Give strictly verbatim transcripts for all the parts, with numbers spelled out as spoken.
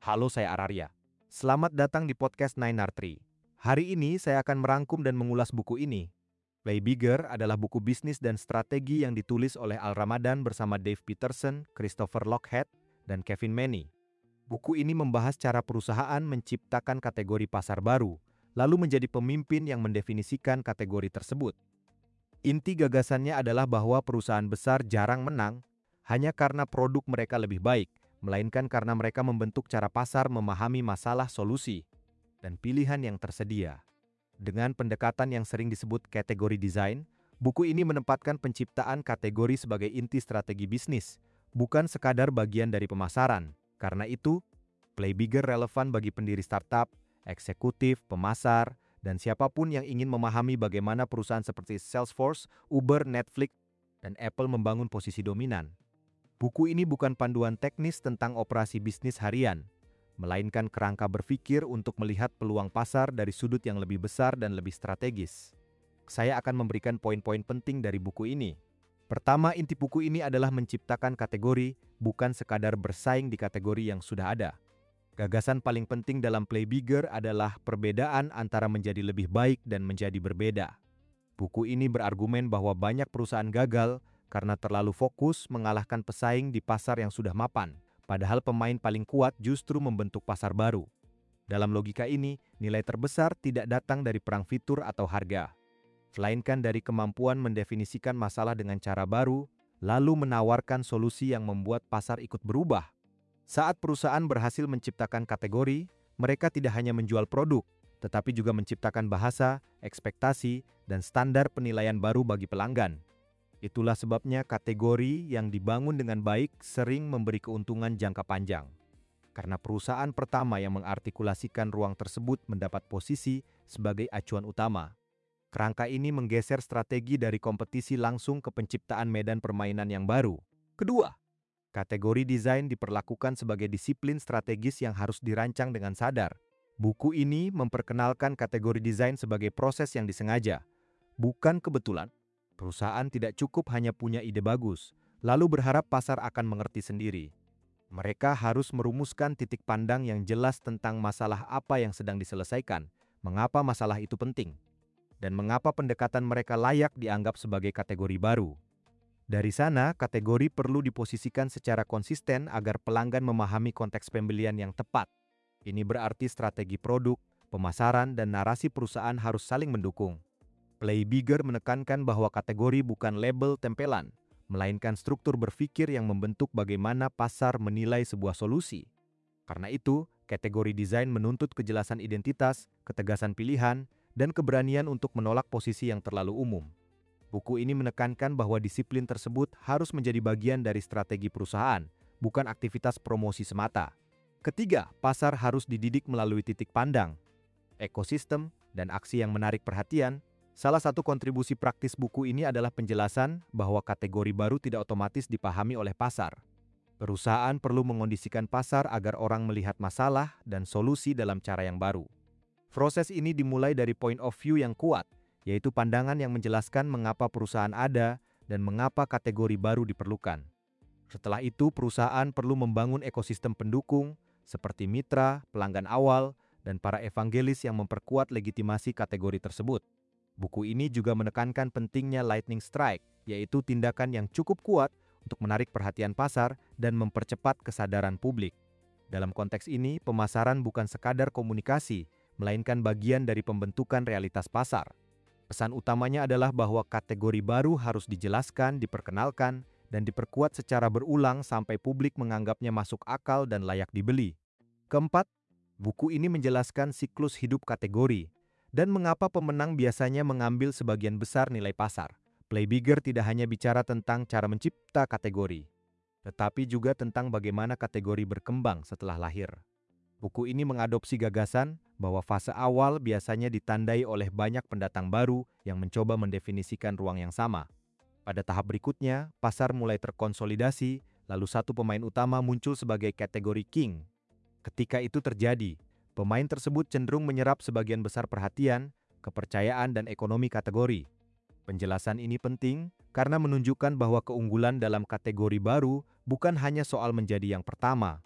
Halo, saya Araria. Selamat datang di podcast Nine R Tree. Hari ini saya akan merangkum dan mengulas buku ini. Play Bigger adalah buku bisnis dan strategi yang ditulis oleh Al Ramadan bersama Dave Peterson, Christopher Lochhead, dan Kevin Manny. Buku ini membahas cara perusahaan menciptakan kategori pasar baru, lalu menjadi pemimpin yang mendefinisikan kategori tersebut. Inti gagasannya adalah bahwa perusahaan besar jarang menang hanya karena produk mereka lebih baik, melainkan karena mereka membentuk cara pasar memahami masalah solusi dan pilihan yang tersedia. Dengan pendekatan yang sering disebut kategori desain, buku ini menempatkan penciptaan kategori sebagai inti strategi bisnis, bukan sekadar bagian dari pemasaran. Karena itu, Play Bigger relevan bagi pendiri startup, eksekutif, pemasar, dan siapapun yang ingin memahami bagaimana perusahaan seperti Salesforce, Uber, Netflix, dan Apple membangun posisi dominan. Buku ini bukan panduan teknis tentang operasi bisnis harian, melainkan kerangka berpikir untuk melihat peluang pasar dari sudut yang lebih besar dan lebih strategis. Saya akan memberikan poin-poin penting dari buku ini. Pertama, inti buku ini adalah menciptakan kategori, bukan sekadar bersaing di kategori yang sudah ada. Gagasan paling penting dalam Play Bigger adalah perbedaan antara menjadi lebih baik dan menjadi berbeda. Buku ini berargumen bahwa banyak perusahaan gagal karena terlalu fokus mengalahkan pesaing di pasar yang sudah mapan, padahal pemain paling kuat justru membentuk pasar baru. Dalam logika ini, nilai terbesar tidak datang dari perang fitur atau harga, melainkan dari kemampuan mendefinisikan masalah dengan cara baru, lalu menawarkan solusi yang membuat pasar ikut berubah. Saat perusahaan berhasil menciptakan kategori, mereka tidak hanya menjual produk, tetapi juga menciptakan bahasa, ekspektasi, dan standar penilaian baru bagi pelanggan. Itulah sebabnya kategori yang dibangun dengan baik sering memberi keuntungan jangka panjang. Karena perusahaan pertama yang mengartikulasikan ruang tersebut mendapat posisi sebagai acuan utama. Kerangka ini menggeser strategi dari kompetisi langsung ke penciptaan medan permainan yang baru. Kedua, kategori desain diperlakukan sebagai disiplin strategis yang harus dirancang dengan sadar. Buku ini memperkenalkan kategori desain sebagai proses yang disengaja, bukan kebetulan. Perusahaan tidak cukup hanya punya ide bagus, lalu berharap pasar akan mengerti sendiri. Mereka harus merumuskan titik pandang yang jelas tentang masalah apa yang sedang diselesaikan, mengapa masalah itu penting, dan mengapa pendekatan mereka layak dianggap sebagai kategori baru. Dari sana, kategori perlu diposisikan secara konsisten agar pelanggan memahami konteks pembelian yang tepat. Ini berarti strategi produk, pemasaran, dan narasi perusahaan harus saling mendukung. Play Bigger menekankan bahwa kategori bukan label tempelan, melainkan struktur berpikir yang membentuk bagaimana pasar menilai sebuah solusi. Karena itu, kategori desain menuntut kejelasan identitas, ketegasan pilihan, dan keberanian untuk menolak posisi yang terlalu umum. Buku ini menekankan bahwa disiplin tersebut harus menjadi bagian dari strategi perusahaan, bukan aktivitas promosi semata. Ketiga, pasar harus dididik melalui titik pandang, ekosistem, dan aksi yang menarik perhatian. Salah satu kontribusi praktis buku ini adalah penjelasan bahwa kategori baru tidak otomatis dipahami oleh pasar. Perusahaan perlu mengondisikan pasar agar orang melihat masalah dan solusi dalam cara yang baru. Proses ini dimulai dari point of view yang kuat, yaitu pandangan yang menjelaskan mengapa perusahaan ada dan mengapa kategori baru diperlukan. Setelah itu, perusahaan perlu membangun ekosistem pendukung, seperti mitra, pelanggan awal, dan para evangelis yang memperkuat legitimasi kategori tersebut. Buku ini juga menekankan pentingnya lightning strike, yaitu tindakan yang cukup kuat untuk menarik perhatian pasar dan mempercepat kesadaran publik. Dalam konteks ini, pemasaran bukan sekadar komunikasi, melainkan bagian dari pembentukan realitas pasar. Pesan utamanya adalah bahwa kategori baru harus dijelaskan, diperkenalkan, dan diperkuat secara berulang sampai publik menganggapnya masuk akal dan layak dibeli. Keempat, buku ini menjelaskan siklus hidup kategori dan mengapa pemenang biasanya mengambil sebagian besar nilai pasar. Play Bigger tidak hanya bicara tentang cara mencipta kategori, tetapi juga tentang bagaimana kategori berkembang setelah lahir. Buku ini mengadopsi gagasan bahwa fase awal biasanya ditandai oleh banyak pendatang baru yang mencoba mendefinisikan ruang yang sama. Pada tahap berikutnya, pasar mulai terkonsolidasi, lalu satu pemain utama muncul sebagai kategori king. Ketika itu terjadi, pemain tersebut cenderung menyerap sebagian besar perhatian, kepercayaan, dan ekonomi kategori. Penjelasan ini penting karena menunjukkan bahwa keunggulan dalam kategori baru bukan hanya soal menjadi yang pertama,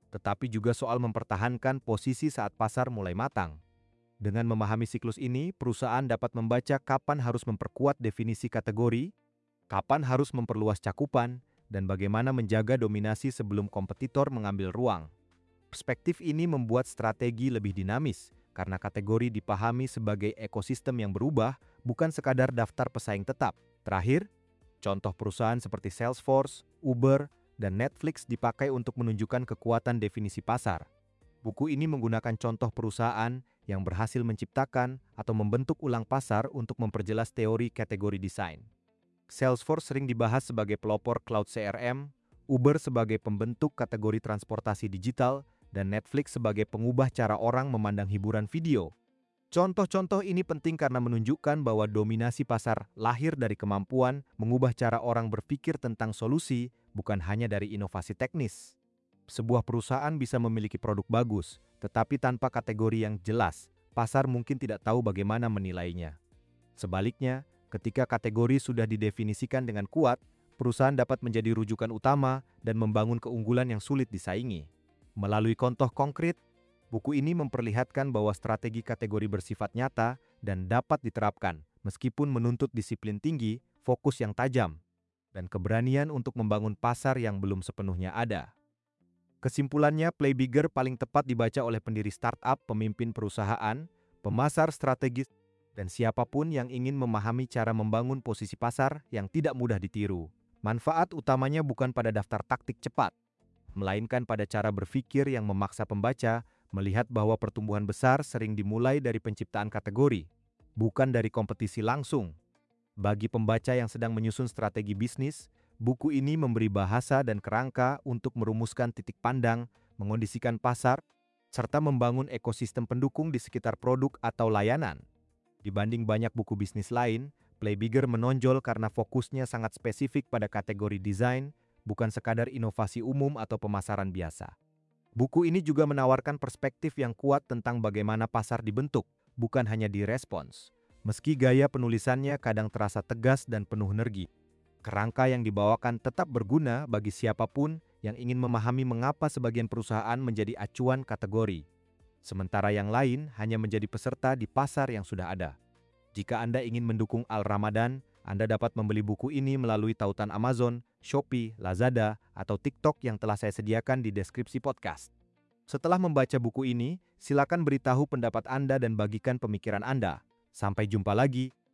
tetapi juga soal mempertahankan posisi saat pasar mulai matang. Dengan memahami siklus ini, perusahaan dapat membaca kapan harus memperkuat definisi kategori, kapan harus memperluas cakupan, dan bagaimana menjaga dominasi sebelum kompetitor mengambil ruang. Perspektif ini membuat strategi lebih dinamis, karena kategori dipahami sebagai ekosistem yang berubah, bukan sekadar daftar pesaing tetap. Terakhir, contoh perusahaan seperti Salesforce, Uber, dan Netflix dipakai untuk menunjukkan kekuatan definisi pasar. Buku ini menggunakan contoh perusahaan yang berhasil menciptakan atau membentuk ulang pasar untuk memperjelas teori kategori desain. Salesforce sering dibahas sebagai pelopor cloud C R M, Uber sebagai pembentuk kategori transportasi digital, dan Netflix sebagai pengubah cara orang memandang hiburan video. Contoh-contoh ini penting karena menunjukkan bahwa dominasi pasar lahir dari kemampuan mengubah cara orang berpikir tentang solusi, bukan hanya dari inovasi teknis. Sebuah perusahaan bisa memiliki produk bagus, tetapi tanpa kategori yang jelas, pasar mungkin tidak tahu bagaimana menilainya. Sebaliknya, ketika kategori sudah didefinisikan dengan kuat, perusahaan dapat menjadi rujukan utama dan membangun keunggulan yang sulit disaingi. Melalui contoh konkret, buku ini memperlihatkan bahwa strategi kategori bersifat nyata dan dapat diterapkan, meskipun menuntut disiplin tinggi, fokus yang tajam, dan keberanian untuk membangun pasar yang belum sepenuhnya ada. Kesimpulannya, Play Bigger paling tepat dibaca oleh pendiri startup, pemimpin perusahaan, pemasar strategis, dan siapapun yang ingin memahami cara membangun posisi pasar yang tidak mudah ditiru. Manfaat utamanya bukan pada daftar taktik cepat, melainkan pada cara berpikir yang memaksa pembaca melihat bahwa pertumbuhan besar sering dimulai dari penciptaan kategori, bukan dari kompetisi langsung. Bagi pembaca yang sedang menyusun strategi bisnis, buku ini memberi bahasa dan kerangka untuk merumuskan titik pandang, mengondisikan pasar, serta membangun ekosistem pendukung di sekitar produk atau layanan. Dibanding banyak buku bisnis lain, Play Bigger menonjol karena fokusnya sangat spesifik pada kategori desain, bukan sekadar inovasi umum atau pemasaran biasa. Buku ini juga menawarkan perspektif yang kuat tentang bagaimana pasar dibentuk, bukan hanya direspons. Meski gaya penulisannya kadang terasa tegas dan penuh energi, kerangka yang dibawakan tetap berguna bagi siapapun yang ingin memahami mengapa sebagian perusahaan menjadi acuan kategori, sementara yang lain hanya menjadi peserta di pasar yang sudah ada. Jika Anda ingin mendukung Al Ramadan, Anda dapat membeli buku ini melalui tautan Amazon, Shopee, Lazada, atau TikTok yang telah saya sediakan di deskripsi podcast. Setelah membaca buku ini, silakan beritahu pendapat Anda dan bagikan pemikiran Anda. Sampai jumpa lagi.